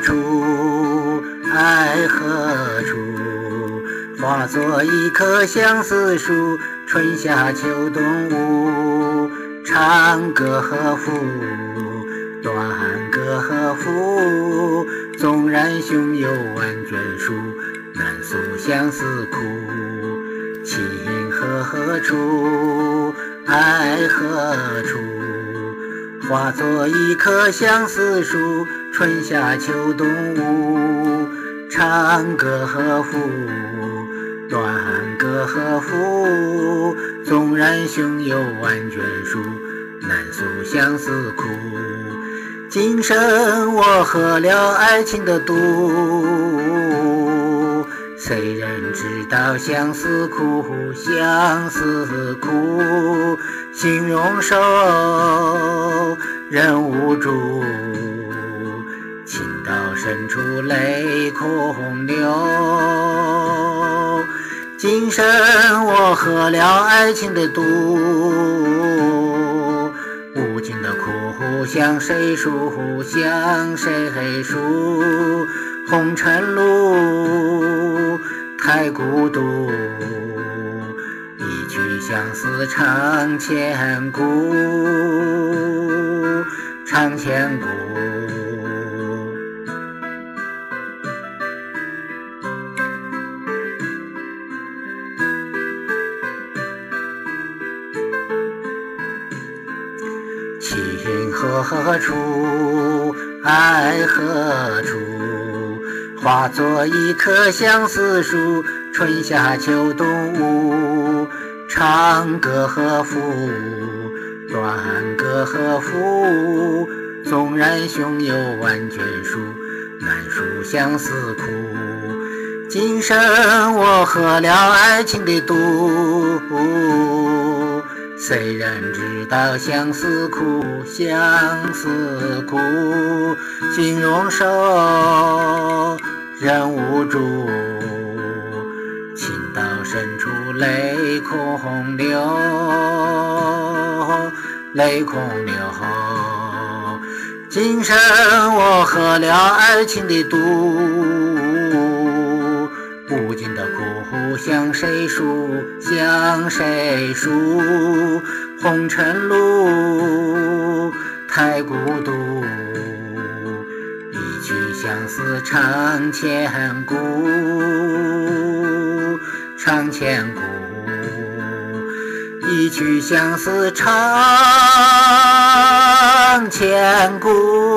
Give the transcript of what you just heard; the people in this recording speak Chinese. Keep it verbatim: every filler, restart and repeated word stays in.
处？爱何处？化作一棵相思树，春夏秋冬无长歌何赋，短歌何赋？纵然胸有万卷书，难诉相思苦。情何处？爱何处？化作一棵相思树，春夏秋冬无长歌何赋，短歌何赋？纵然胸有万卷书，难诉相思苦。今生我喝了爱情的毒，谁人知道相思苦？相思苦，心容瘦，人无助，情到深处泪空流。今生我喝了爱情的毒，无尽的苦向谁诉？向谁诉？红尘路太孤独，一曲相思长千古，长千古。情何处？爱何处？化作一棵相思树，春夏秋冬无长歌何赋，短歌何赋？纵然胸有万卷书，难诉相思苦。今生我喝了爱情的毒，谁人知道相思苦？相思苦，心容瘦，人无助，情到深处泪空流，泪空流。今生我喝了爱情的毒，无尽的苦向谁诉？向谁诉？红尘路太孤独，一曲相思长千古，长千古。一曲相思长千古。